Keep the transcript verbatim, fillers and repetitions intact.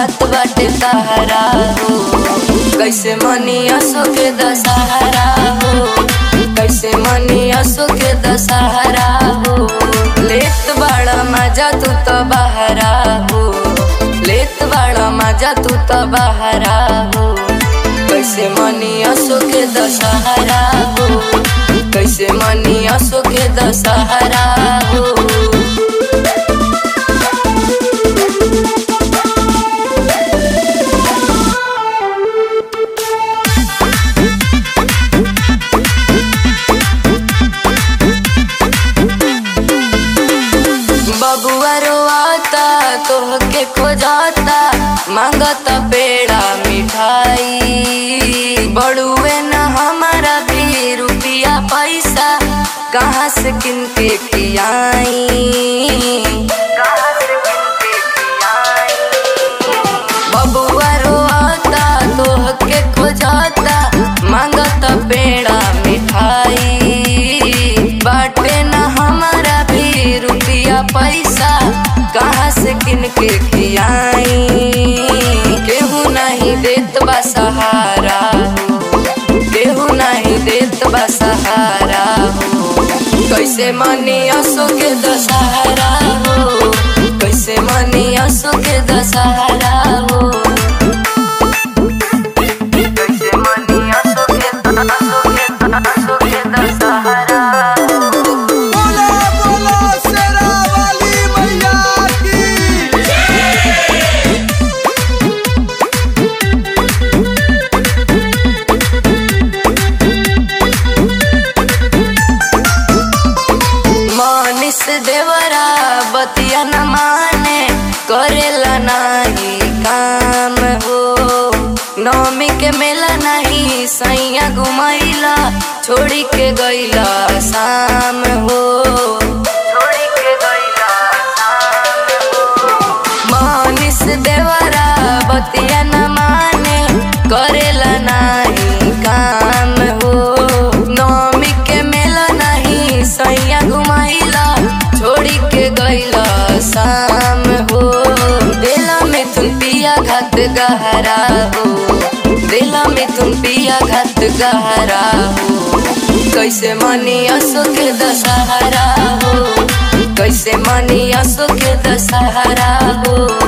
बात बाटे तहरा हो। कैसे मनी असो के दशहरा हो, कैसे मनी असो के दशहरा हो। लेत बड़ा मजा तू तो बहरा हो, लेत बड़ा मजा तू तो बहरा हो। कैसे मनी असो के दशहरा हो, कैसे मनी असो के दशहरा हो। बबुआ रोआता तोहके खोजाता, मांगता पेड़ा मिठाई। बड़ुए न हमारा भी रुपया पैसा, कहाँ से किन के खियाई, कहाँ से किन के खियाई। बबुआ रोआता तोहके खोजाता, मांगता पेड़ा मिठाई। बाटे न हमारा भी रुपया पैसा, कहाँ से किन के खियाई। केहू नहीं देत बा सहारा हो, केहू नहीं देत बा सहारा हो। कैसे मनी असो के दशहरा हो, कैसे मनी असो के दशहरा हो। कैसे मनी असो के असो के असो के दशहरा हो। देवरा बतिया न माने, करेला नहीं काम हो। नौमी के मेला नहीं सैया घुमैला, छोड़ी के गईला शाम हो, छोड़ी के गईला शाम हो। मनीष देवरा बतिया न माने, करेला नहीं काम हो। नौमी के मेला नहीं सैया घुमैला, छोड़ी के गईला शाम हो। दिला में तुम पिया घात गहरा हो, दिला में तुम पिया घात गहरा हो। कैसे मनी असो के दशहरा हो, कैसे मनी असो के दशहरा हो।